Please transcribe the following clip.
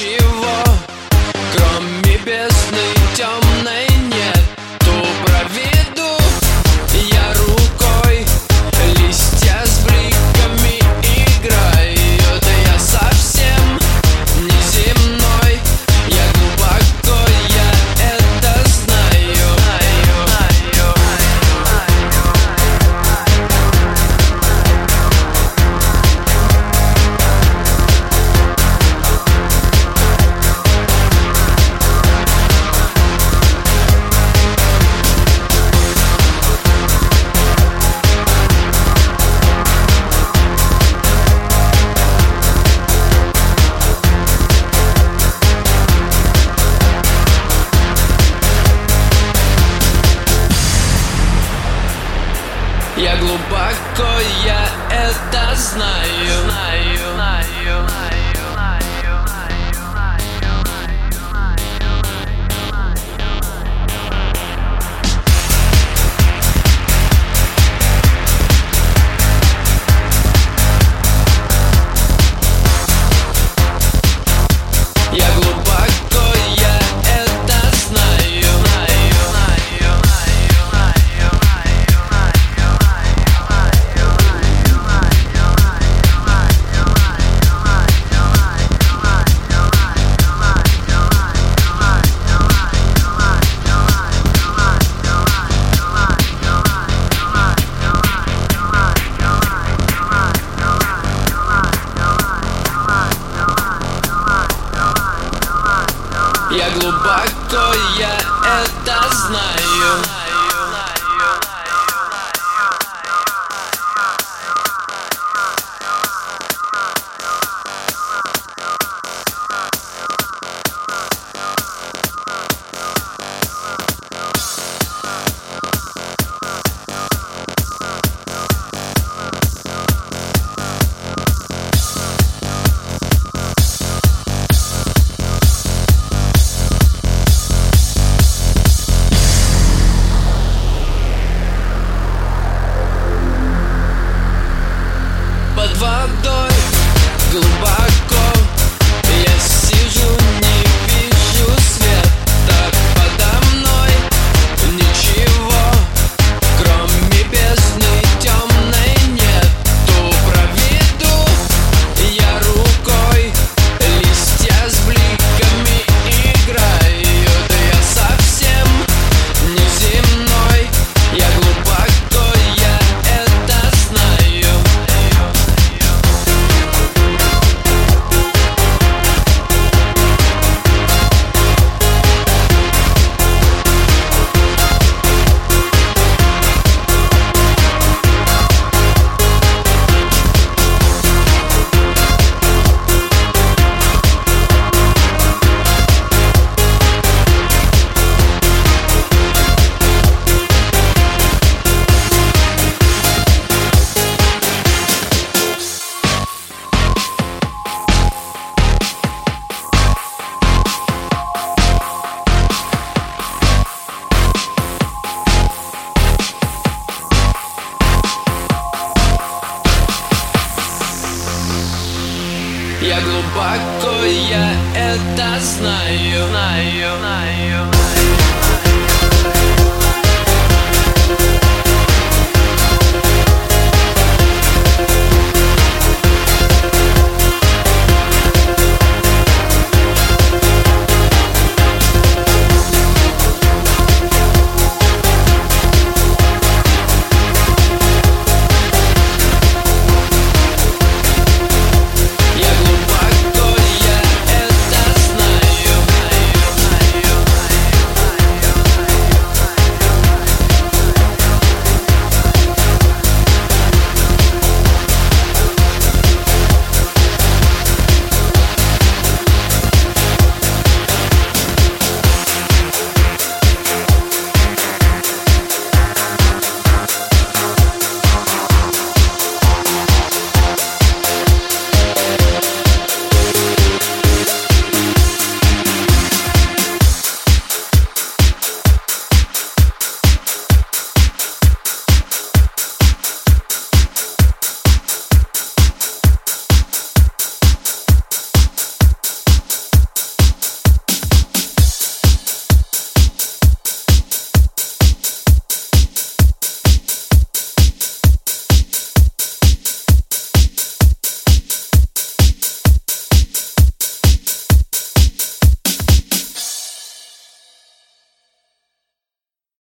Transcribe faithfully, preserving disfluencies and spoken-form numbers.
ничего, кроме бездны темной нету провиду. Я рукой, листья с бликами играют, и я совсем неземной. Я глубоко, я это знаю. Я глубоко, я это знаю, знаю, знаю, я глубоко, я это знаю, знаю, знаю, я глубоко, я это знаю. Под водой глубоко я сижу, не вижу света подо мной. Ничего, кроме бездны темной нету провиду. Я рукой, листья с бликами играют, я совсем неземной. Я глубоко, я это знаю. Я глубоко, я это знаю, знаю, знаю.